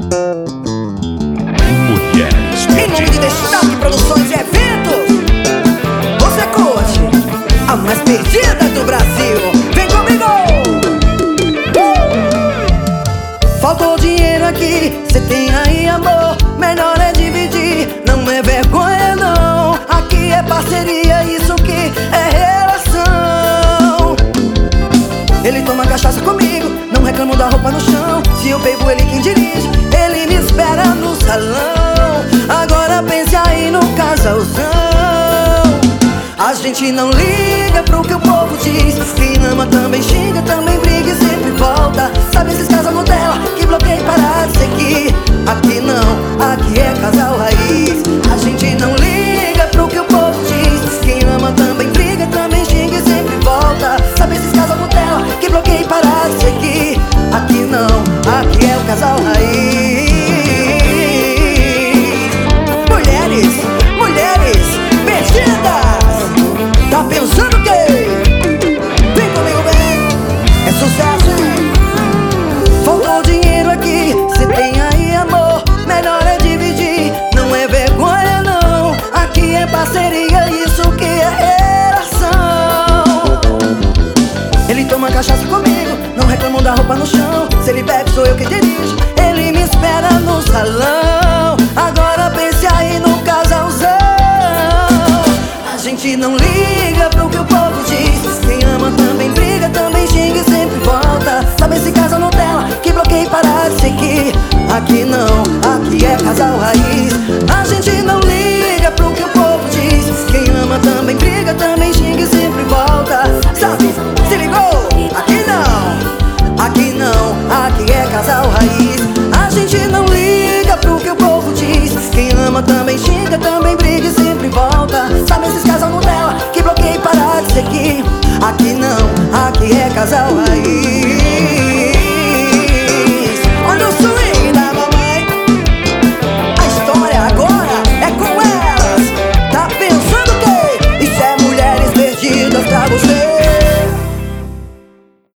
Mulheres Em nome de Destaque Produções e Eventos, você curte a mais perdida do Brasil. Vem comigo! Faltou dinheiro aqui, cê tem aí amor, melhor é dividir, não é vergonha não. Aqui é parceria, isso que é relação. Ele toma cachaça comigo, não reclamo da roupa no chão. Se eu bebo, ele quem dirige, ele me espera no salão. Agora pense aí no casalzão. A gente não liga pro que o povo diz, quem ama também xinga, também briga e sempre volta. Sabe esses casal Nutella que bloqueia e para de seguir? Aqui não, aqui é casal raiz. A gente não liga pro que o povo diz, quem ama também briga, também xinga e sempre volta. Sabe esses casal Nutella que bloqueia e para de seguir? Aqui não, aqui é o casal raiz. Mulheres perdidas, tá pensando o quê? Vem comigo, vem, é sucesso, hein? Faltou dinheiro aqui, cê tem aí amor, melhor é dividir, não é vergonha não. Aqui é parceria, isso que é relação. Ele toma cachaça comigo, não reclamam da roupa no chão. Se ele bebe, sou eu que dirijo, ele me espera no salão. Agora pense aí no casalzão. A gente não liga pro que o povo diz, quem ama também briga, também xinga e sempre volta. Sabe esse casal Nutella que bloqueia e para de seguir? Aqui não, aqui é casal raiz.